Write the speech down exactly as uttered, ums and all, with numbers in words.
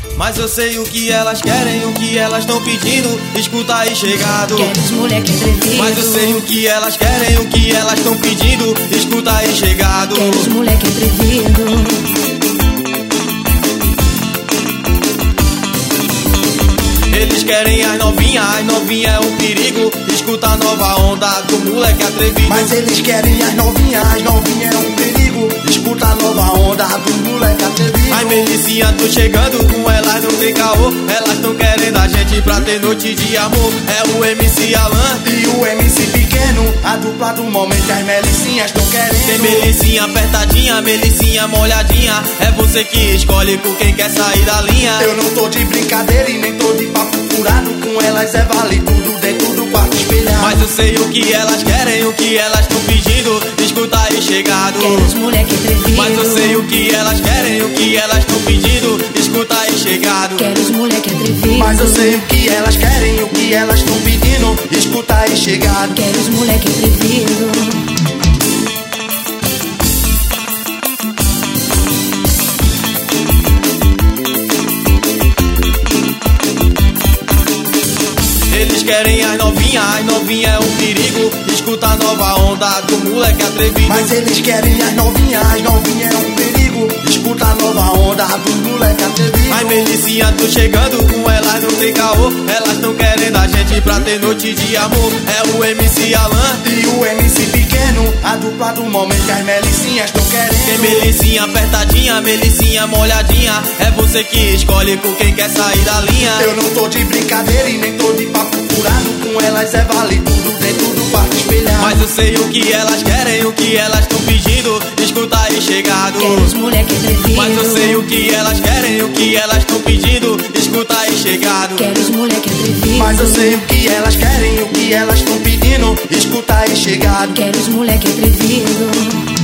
Mas eu sei o que elas querem, o que elas estão pedindo. Escuta aí, chegado. Quero os moleque atrevido. Mas eu sei o que elas querem, o que elas estão pedindo. Escuta aí, chegado. Quero os moleque atrevido. Eles querem as novinhas, as novinhas é um perigo. Escuta a nova onda do moleque atrevido. Mas eles querem as novinhas, as novinhas é um perigo. Escuta a nova onda do moleque atrevido. As melicinhas tô chegando, com elas não tem caô. Elas tão querendo a gente pra ter noite de amor. É o M C Alan e o M C Pequeno, a dupla do momento, as melicinhas tão querendo. Tem melicinha apertadinha, melicinha molhadinha. É você que escolhe com quem quer sair da linha. Eu não tô de brincadeira e nem tô de papo furado. Com elas é vale tudo dentro do quarto espelhado. Mas eu sei o que elas querem, o que elas estão pedindo. Escuta aí, chegado. Quero os moleque atrevido. Mas eu sei o que elas querem, o que elas estão pedindo. Escuta aí, chegado. Quero os moleque atrevido. Mas eu sei o que elas querem, o que elas estão pedindo. Escuta aí, chegado. Quero os moleque atrevido. Eles querem as novinhas, as novinhas é um perigo. Escuta a nova onda do moleque atrevido. Mas eles querem as novinhas, as novinhas é um perigo. Escuta a nova onda do moleque atrevido. As melicinhas tô chegando, com elas não tem caô. Elas tão querendo a gente pra ter noite de amor. É o M C Alan e o M C Pequeno, a dupla do momento, as melicinhas tão querendo. Tem melicinha apertadinha, melicinha molhadinha. É você que escolhe com quem quer sair da linha. Eu não tô de brincadeira e nem tô de papo furado. Com elas é vale tudo dentro do quarto espelhado. Mas eu sei o que elas querem, o que elas estão pedindo. Escuta aí, chegado. Quero os moleque atrevido. Mas eu sei o que elas querem, o que elas estão pedindo. Escuta aí, chegado. Quero os moleque atrevido. Mas eu sei o que elas querem, o que elas estão pedindo. Escuta aí, chegado. Quero os moleque atrevido.